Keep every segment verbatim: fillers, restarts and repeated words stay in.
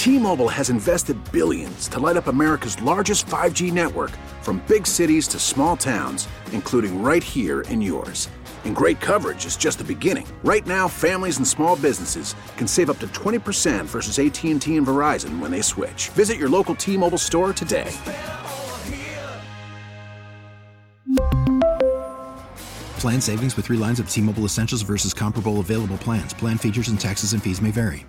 T-Mobile has invested billions to light up America's largest five G network, from big cities to small towns, including right here in yours. And great coverage is just the beginning. Right now, families and small businesses can save up to twenty percent versus A T and T and Verizon when they switch. Visit your local T-Mobile store today. Plan savings with three lines of T-Mobile Essentials versus comparable available plans. Plan features and taxes and fees may vary.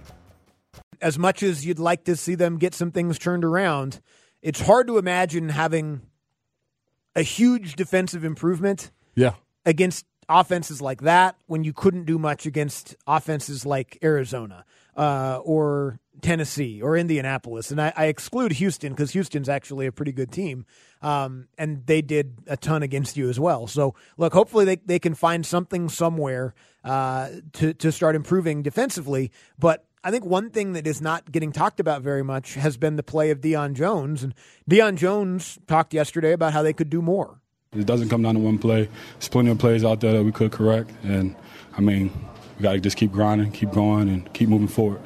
As much as you'd like to see them get some things turned around, it's hard to imagine having a huge defensive improvement yeah. against offenses like that when you couldn't do much against offenses like Arizona uh, or Tennessee or Indianapolis. And I, I exclude Houston because Houston's actually a pretty good team, um, and they did a ton against you as well. So, look, hopefully they, they can find something somewhere uh, to, to start improving defensively. But I think one thing that is not getting talked about very much has been the play of Deion Jones. And Deion Jones talked yesterday about how they could do more. It doesn't come down to one play. There's plenty of plays out there that we could correct. And, I mean, we got to just keep grinding, keep going, and keep moving forward.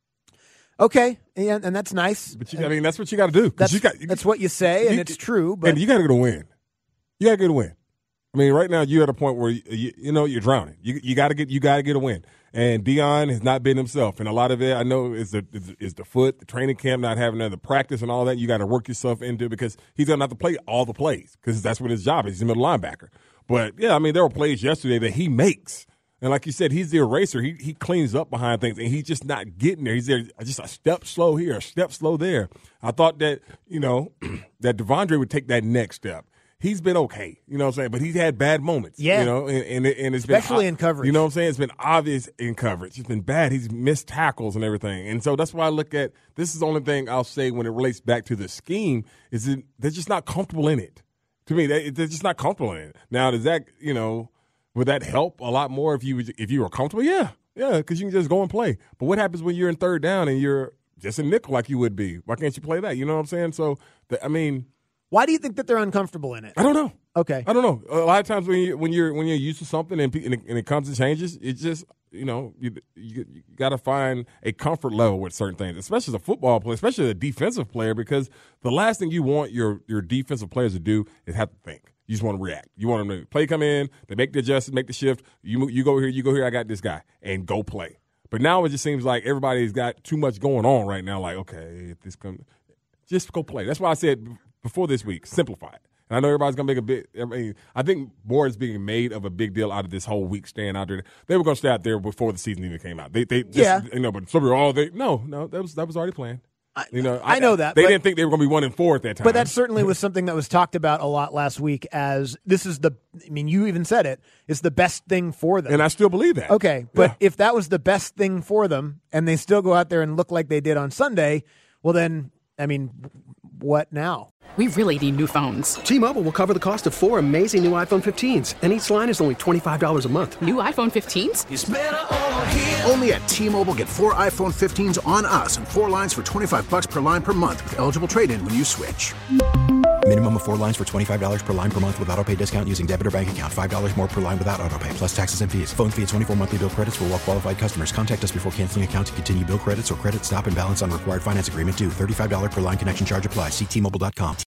Okay, and, and that's nice. But you, I mean, that's what you got to do. That's, you got, that's what you say, and you, it's true. But and you got to get a win. You got to get a win. I mean, right now you're at a point where, you, you, you know, you're drowning. You, you got to get you got to get a win. And Deion has not been himself. And a lot of it, I know, is the is, is the foot, the training camp, not having the practice and all that. You got to work yourself into it because he's going to have to play all the plays because that's what his job is. He's a middle linebacker. But, yeah, I mean, there were plays yesterday that he makes. And like you said, he's the eraser. He he cleans up behind things, and he's just not getting there. He's there just a step slow here, a step slow there. I thought that, you know, that Devondre would take that next step. He's been okay, you know what I'm saying? But he's had bad moments, yeah. you know, and, and, and it's especially been, in coverage. You know what I'm saying? It's been obvious in coverage. It's been bad. He's missed tackles and everything. And so that's why I look at this is the only thing I'll say when it relates back to the scheme is that they're just not comfortable in it. To me, they, they're just not comfortable in it. Now, does that, you know, would that help a lot more if you if you were comfortable? Yeah, yeah, because you can just go and play. But what happens when you're in third down and you're just a nickel like you would be? Why can't you play that? You know what I'm saying? So, the, I mean – why do you think that they're uncomfortable in it? I don't know. Okay. I don't know. A lot of times when you when you're when you're used to something and and it, and it comes to changes, it just you know you you, you got to find a comfort level with certain things, especially as a football player, especially a defensive player, because the last thing you want your your defensive players to do is have to think. You just want to react. You want them to play come in, they make the adjustment, make the shift. You you go here, you go here. I got this guy, and go play. But now it just seems like everybody's got too much going on right now. Like okay, if this comes, just go play. That's why I said before this week, simplify it. And I know everybody's going to make a big – I mean, I think more is being made of a big deal out of this whole week staying out there. They were going to stay out there before the season even came out. They, they just, yeah. You know, but some people, oh, they – no, no, that was that was already planned. I, you know, I, I know that. They but, didn't think they were going to be one and four at that time. But that certainly was something that was talked about a lot last week as this is the – I mean, you even said it. It's the best thing for them. And I still believe that. Okay, but yeah. if that was the best thing for them and they still go out there and look like they did on Sunday, well then, I mean, what now? We really need new phones. T-Mobile will cover the cost of four amazing new iPhone fifteens, and each line is only twenty-five dollars a month. New iPhone fifteens? It's better over here. Only at T-Mobile, get four iPhone fifteens on us and four lines for twenty-five dollars per line per month with eligible trade-in when you switch. Minimum of four lines for twenty-five dollars per line per month with autopay discount using debit or bank account. five dollars more per line without autopay, plus taxes and fees. Phone fee at twenty-four monthly bill credits for well-qualified customers. Contact us before canceling account to continue bill credits or credit stop and balance on required finance agreement due. thirty-five dollars per line connection charge applies. See T Mobile dot com.